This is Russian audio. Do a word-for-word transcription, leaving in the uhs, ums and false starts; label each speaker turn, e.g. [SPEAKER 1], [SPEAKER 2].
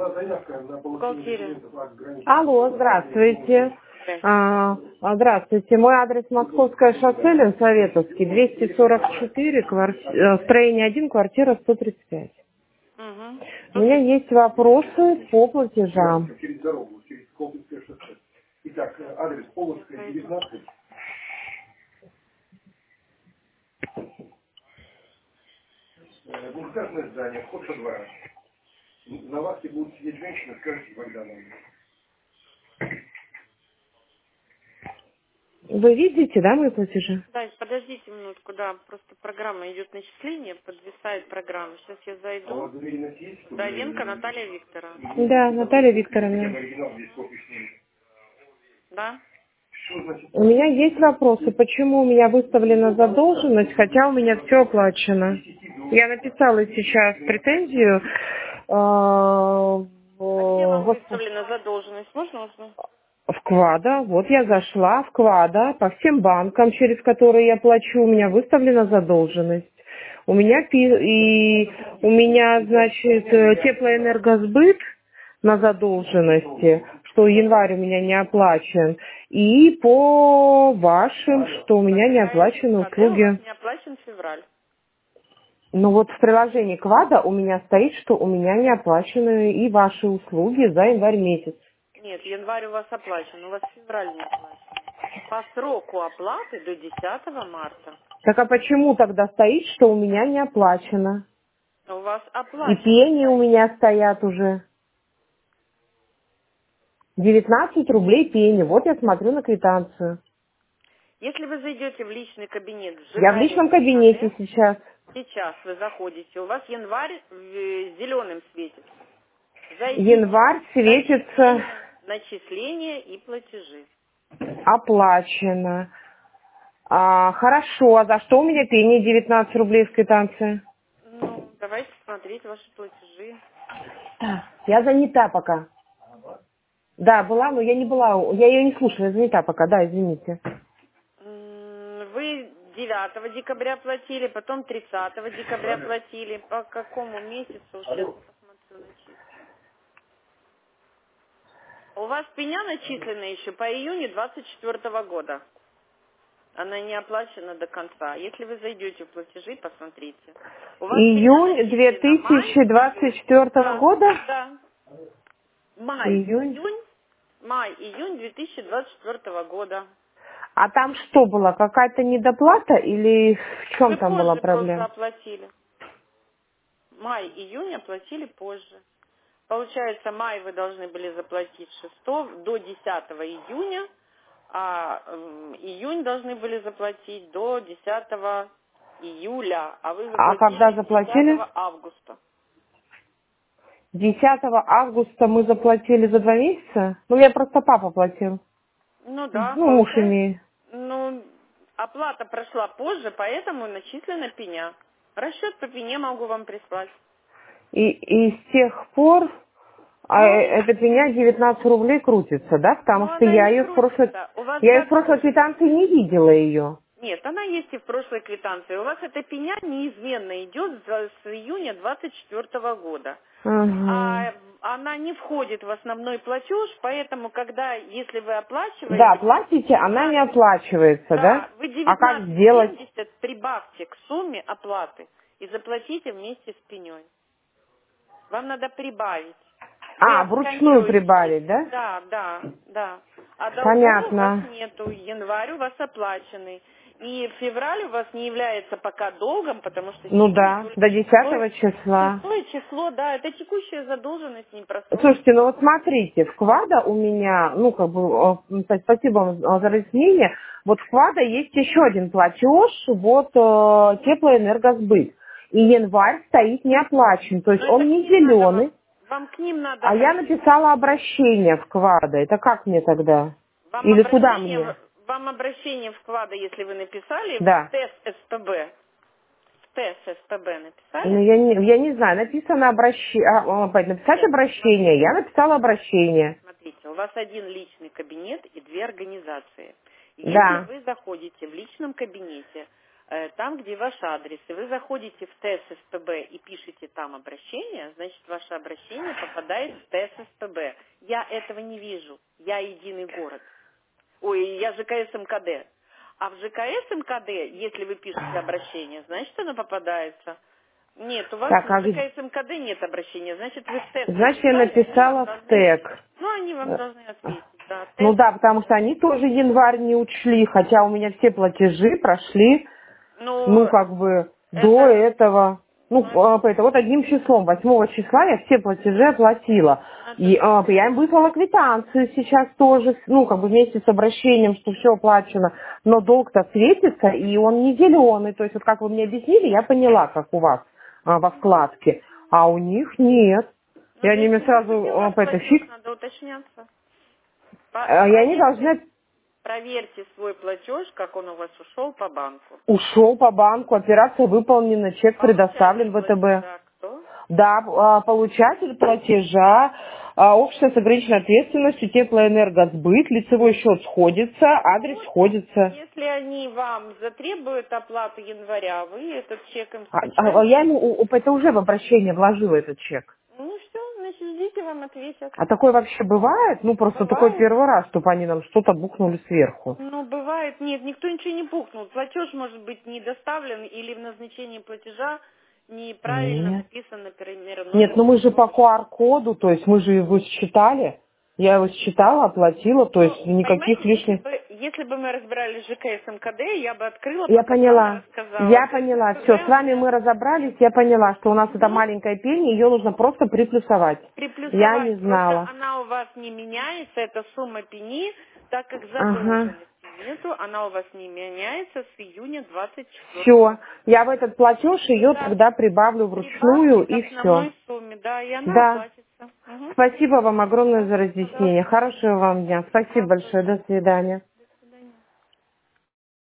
[SPEAKER 1] Бухгалтерия.
[SPEAKER 2] Алло, здравствуйте. А, а, здравствуйте. Мой адрес Московское шоссе, Ленсоветовский, двести сорок четыре, квар... э, строение один, квартира сто тридцать пять.
[SPEAKER 1] Угу.
[SPEAKER 2] У меня есть вопросы по платежам.
[SPEAKER 3] Двухэтажное здание, вход со двора. На вахте будут сидеть женщины, скажите, когда нам.
[SPEAKER 2] Вы видите, да, мои платежи?
[SPEAKER 1] Да, подождите минутку, да, просто программа идет начисление, подвисает программа. Сейчас я
[SPEAKER 3] А у
[SPEAKER 1] зайду.
[SPEAKER 3] вас доверенность есть? чтобы-
[SPEAKER 1] Давенко Наталья Викторовна.
[SPEAKER 2] Да, Наталья Викторовна.
[SPEAKER 3] Оригинал здесь копии с ним.
[SPEAKER 1] Да?
[SPEAKER 3] Что значит?
[SPEAKER 2] У меня есть вопросы, почему у меня выставлена задолженность, хотя у меня все оплачено. Я написала сейчас претензию э, в,
[SPEAKER 1] А где вам
[SPEAKER 2] в-
[SPEAKER 1] выставлена задолженность? Можно узнать?
[SPEAKER 2] в Квада. Вот я зашла в Квада по всем банкам, через которые я плачу, у меня выставлена задолженность. У меня пи- и у меня, значит, э, теплоэнергосбыт на задолженности, что январь у меня не оплачен, и по вашим, что у меня не оплачены
[SPEAKER 1] КД у вас
[SPEAKER 2] услуги.
[SPEAKER 1] не оплачен февраль.
[SPEAKER 2] Но вот в приложении Квада у меня стоит, что у меня не оплачены и ваши услуги за январь месяц.
[SPEAKER 1] Нет, январь у вас оплачен, у вас февраль не оплачен. По сроку оплаты до десятого марта.
[SPEAKER 2] Так а почему тогда стоит, что у меня не оплачено?
[SPEAKER 1] У вас
[SPEAKER 2] И
[SPEAKER 1] оплачено.
[SPEAKER 2] пени у меня стоят уже. девятнадцать рублей пени. Вот я смотрю на квитанцию.
[SPEAKER 1] Если вы зайдете в личный кабинет в
[SPEAKER 2] Я в
[SPEAKER 1] ЖК
[SPEAKER 2] личном кабинете
[SPEAKER 1] Электронет,
[SPEAKER 2] сейчас.
[SPEAKER 1] сейчас вы заходите, у вас январь в- зеленым светит. Зайдите
[SPEAKER 2] Январь
[SPEAKER 1] в
[SPEAKER 2] светится
[SPEAKER 1] начисления, начисления и платежи.
[SPEAKER 2] оплачено. А, хорошо, а за что у меня пени девятнадцать рублей в квитанции?
[SPEAKER 1] Ну, давайте смотреть ваши платежи.
[SPEAKER 2] Я занята пока. Да, была, но я не была. Я ее не слушала, я занята пока. Да, извините.
[SPEAKER 1] М, Вы девятого декабря платили, потом тридцатого декабря платили. По какому месяцу? Сейчас посмотрю начислено. У вас пеня начислена еще по июню двадцать четвёртого года. Она не оплачена до конца. Если вы зайдете в платежи, посмотрите. У вас пеня
[SPEAKER 2] Июнь
[SPEAKER 1] начислена май,
[SPEAKER 2] две тысячи двадцать четвёртого
[SPEAKER 1] да,
[SPEAKER 2] года?
[SPEAKER 1] да. Май,
[SPEAKER 2] Июнь.
[SPEAKER 1] июнь, май, июнь две тысячи двадцать четвёртого года.
[SPEAKER 2] А там что было? Какая-то недоплата или в чем
[SPEAKER 1] Вы
[SPEAKER 2] там была
[SPEAKER 1] позже просто
[SPEAKER 2] проблема?
[SPEAKER 1] оплатили. Май, июнь оплатили позже. Получается, май вы должны были заплатить шестого до десятого июня, а м, июнь должны были заплатить до десятого июля, а вы
[SPEAKER 2] А когда
[SPEAKER 1] заплатили
[SPEAKER 2] заплатили?
[SPEAKER 1] десятого августа.
[SPEAKER 2] десятого августа мы заплатили за два месяца? Ну, я просто папа платил.
[SPEAKER 1] Ну да,
[SPEAKER 2] Ну, муж
[SPEAKER 1] получается,
[SPEAKER 2] имеет.
[SPEAKER 1] ну, оплата прошла позже, поэтому начислена пеня. Расчет по пене могу вам прислать.
[SPEAKER 2] И, и с тех пор а, э,
[SPEAKER 1] Ну,
[SPEAKER 2] эта пеня девятнадцать рублей крутится, да? Потому
[SPEAKER 1] ну
[SPEAKER 2] что
[SPEAKER 1] она
[SPEAKER 2] я
[SPEAKER 1] не
[SPEAKER 2] ее в прошлой...
[SPEAKER 1] крутится. У вас
[SPEAKER 2] Я ее в прошлой
[SPEAKER 1] задолженность.
[SPEAKER 2] квитанции не видела ее.
[SPEAKER 1] Нет, она есть и в прошлой квитанции. У вас эта пеня неизменно идет за- с июня двадцать четвёртого года.
[SPEAKER 2] Ага.
[SPEAKER 1] А она не входит в основной платеж, поэтому, когда, если вы
[SPEAKER 2] Да,
[SPEAKER 1] оплачиваете,
[SPEAKER 2] платите, она не
[SPEAKER 1] девятнадцать,
[SPEAKER 2] оплачивается, да?
[SPEAKER 1] да, вы
[SPEAKER 2] А как
[SPEAKER 1] девятнадцать
[SPEAKER 2] сделать?
[SPEAKER 1] семьдесят прибавьте к сумме оплаты и заплатите вместе с пеней. Вам надо прибавить. Вы
[SPEAKER 2] А, вручную
[SPEAKER 1] отсканируете,
[SPEAKER 2] прибавить, да?
[SPEAKER 1] да, да, да. А долгов у вас
[SPEAKER 2] Понятно.
[SPEAKER 1] нету, январь у вас оплаченный. И февраль у вас не является пока долгом, потому что
[SPEAKER 2] Ну
[SPEAKER 1] сегодня
[SPEAKER 2] да,
[SPEAKER 1] только
[SPEAKER 2] до
[SPEAKER 1] шестое,
[SPEAKER 2] десятого числа.
[SPEAKER 1] шестое число, да, это текущая задолженность, не просроченная.
[SPEAKER 2] Слушайте, ну вот смотрите, в Квада у меня, ну как бы, э, ну, то есть спасибо вам э, за разъяснение, вот в Квада есть еще один платеж, вот э, теплоэнергосбыт. И январь стоит не оплачен, то есть
[SPEAKER 1] Но это
[SPEAKER 2] он
[SPEAKER 1] к
[SPEAKER 2] не
[SPEAKER 1] ним надо вам,
[SPEAKER 2] зеленый,
[SPEAKER 1] вам к ним надо
[SPEAKER 2] а я
[SPEAKER 1] обратиться.
[SPEAKER 2] написала обращение в Квада. Это как мне тогда?
[SPEAKER 1] Вам
[SPEAKER 2] Или куда
[SPEAKER 1] обращение,
[SPEAKER 2] мне?
[SPEAKER 1] в- вам обращение вклада, если вы написали, в
[SPEAKER 2] Да.
[SPEAKER 1] тест СПБ. В тест СПБ
[SPEAKER 2] Ну,
[SPEAKER 1] написали?
[SPEAKER 2] я не, я не знаю, написано обращение, написать
[SPEAKER 1] Нет,
[SPEAKER 2] обращение, я написала обращение.
[SPEAKER 1] смотрите, у вас один личный кабинет и две организации. Если
[SPEAKER 2] Да.
[SPEAKER 1] вы заходите в личном кабинете, э, там, где ваш адрес, и вы заходите в Т С С П Б и пишете там обращение, значит, ваше обращение попадает в Т С С П Б. Я этого не вижу. Я единый город. Ой, я Ж К С М К Д. А в Ж К С М К Д, если вы пишете обращение, значит, оно попадается. Нет, у вас
[SPEAKER 2] Так,
[SPEAKER 1] в
[SPEAKER 2] а
[SPEAKER 1] Ж К
[SPEAKER 2] где-
[SPEAKER 1] С М К Д нет обращения, значит, вы в Т С
[SPEAKER 2] значит, я
[SPEAKER 1] написали, они вам
[SPEAKER 2] написала в
[SPEAKER 1] должны
[SPEAKER 2] ТЭК.
[SPEAKER 1] ответить. Ну, они вам должны ответить, да.
[SPEAKER 2] Ну
[SPEAKER 1] Т С,
[SPEAKER 2] да, потому что они тоже январь не учли, хотя у меня все платежи прошли,
[SPEAKER 1] ну,
[SPEAKER 2] ну, как бы, до
[SPEAKER 1] это,
[SPEAKER 2] этого. Ну,
[SPEAKER 1] ну, это,
[SPEAKER 2] а, это вот одним числом, восьмого числа я все платежи оплатила.
[SPEAKER 1] это
[SPEAKER 2] И а, я им выслала квитанцию сейчас тоже, ну, как бы вместе с обращением, что все оплачено. Но долг-то светится, и он не зеленый. То есть, вот как вы мне объяснили, я поняла, как у вас а, во вкладке. А у них нет. И
[SPEAKER 1] ну,
[SPEAKER 2] они
[SPEAKER 1] значит,
[SPEAKER 2] мне
[SPEAKER 1] может
[SPEAKER 2] сразу
[SPEAKER 1] быть, и у
[SPEAKER 2] а,
[SPEAKER 1] вас
[SPEAKER 2] по это
[SPEAKER 1] платеж,
[SPEAKER 2] фикс.
[SPEAKER 1] надо уточняться. По-
[SPEAKER 2] А, И они
[SPEAKER 1] проверьте,
[SPEAKER 2] должны
[SPEAKER 1] проверьте свой платеж, как он у вас ушел по банку.
[SPEAKER 2] ушел по банку, операция выполнена, чек
[SPEAKER 1] Получатель
[SPEAKER 2] предоставлен в ВТБ.
[SPEAKER 1] платежа кто?
[SPEAKER 2] Да, а, получатель платежа, а, общество с ограниченной ответственностью, теплоэнергосбыт, лицевой счет сходится, адрес
[SPEAKER 1] Вот,
[SPEAKER 2] сходится.
[SPEAKER 1] если они вам затребуют оплату января, вы этот чек им
[SPEAKER 2] А, а, а
[SPEAKER 1] скачаете.
[SPEAKER 2] я ему, у- у- это уже в обращение вложила этот чек.
[SPEAKER 1] Ну все, значит, ждите, вам ответят.
[SPEAKER 2] А такое вообще бывает? Ну, просто такой
[SPEAKER 1] Бывает.
[SPEAKER 2] первый раз, чтобы они нам что-то бухнули сверху.
[SPEAKER 1] Ну, бывает. Нет, никто ничего не бухнул. Платеж может быть не доставлен или в назначении платежа неправильно
[SPEAKER 2] Нет.
[SPEAKER 1] написан, например,
[SPEAKER 2] Нет,
[SPEAKER 1] номер
[SPEAKER 2] ну мы же по
[SPEAKER 1] телефона.
[SPEAKER 2] Q R-коду, то есть мы же его считали. Я его считала, оплатила, то
[SPEAKER 1] Ну,
[SPEAKER 2] есть никаких
[SPEAKER 1] понимаете, если
[SPEAKER 2] лишних.
[SPEAKER 1] бы, если бы мы разбирали Ж К С М К Д, я бы открыла,
[SPEAKER 2] Я
[SPEAKER 1] показала,
[SPEAKER 2] поняла.
[SPEAKER 1] рассказала.
[SPEAKER 2] Я
[SPEAKER 1] Т С
[SPEAKER 2] поняла.
[SPEAKER 1] П
[SPEAKER 2] Все,
[SPEAKER 1] Б
[SPEAKER 2] с
[SPEAKER 1] у
[SPEAKER 2] вами
[SPEAKER 1] меня
[SPEAKER 2] мы разобрались. Я поняла, что у нас это
[SPEAKER 1] мгм,
[SPEAKER 2] маленькая пени, ее нужно просто приплюсовать. Я не
[SPEAKER 1] приплюсовать. Просто
[SPEAKER 2] знала.
[SPEAKER 1] она у вас не меняется, эта сумма пени, так как
[SPEAKER 2] Ага.
[SPEAKER 1] задолженности нету, она у вас не меняется с июня двадцать
[SPEAKER 2] Все.
[SPEAKER 1] четвёртого.
[SPEAKER 2] Я в этот платеж ее
[SPEAKER 1] Да,
[SPEAKER 2] тогда прибавлю
[SPEAKER 1] прибавьте
[SPEAKER 2] вручную
[SPEAKER 1] к
[SPEAKER 2] и все.
[SPEAKER 1] основной сумме, да, и она
[SPEAKER 2] Да.
[SPEAKER 1] оплатится. Мгм.
[SPEAKER 2] Спасибо вам огромное
[SPEAKER 1] Да,
[SPEAKER 2] за разъяснение.
[SPEAKER 1] пожалуйста.
[SPEAKER 2] Хорошего вам дня. Спасибо
[SPEAKER 1] Вам
[SPEAKER 2] большое.
[SPEAKER 1] тоже.
[SPEAKER 2] До свидания.